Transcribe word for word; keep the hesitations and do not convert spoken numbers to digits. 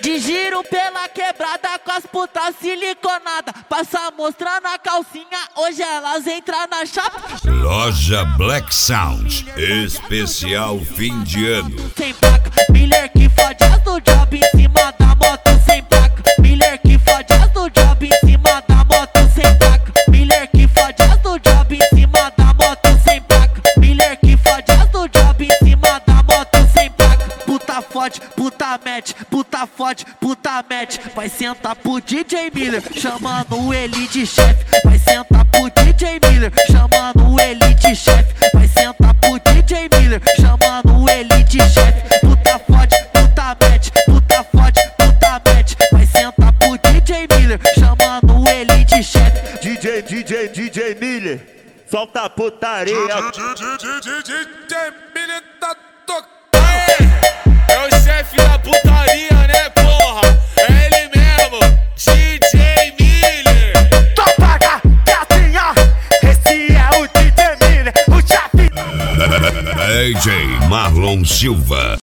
De giro pela quebrada com as putas siliconada. Passa mostrando a calcinha, hoje elas entram na chapa. Loja Black Sound, especial fim de ano. Sem placa, Miller que fode as do job em cima da moto sem placa. Miller que fode as do job em cima da moto sem placa. Miller que fode as do job em cima da moto sem placa. Miller que fode as do job em cima da moto sem placa. Puta fode, puta mete, puta fode, puta mete. Vai sentar pro D J Miller, chamando ele de chefe. Vai sentar pro D J Miller, chamando ele de chefe. Vai sentar pro D J Miller, chamando ele de chefe. Puta fode, puta mete, puta fode, puta mete. Vai sentar pro D J Miller, chamando ele de chefe. D J, D J, D J Miller, solta a putaria. D J Miller tá tocando. É o chefe da putaria, né, porra? É ele mesmo, D J Miller. Topaga, gatinha, esse é o D J Miller, o chefe. D J Marlon Silva.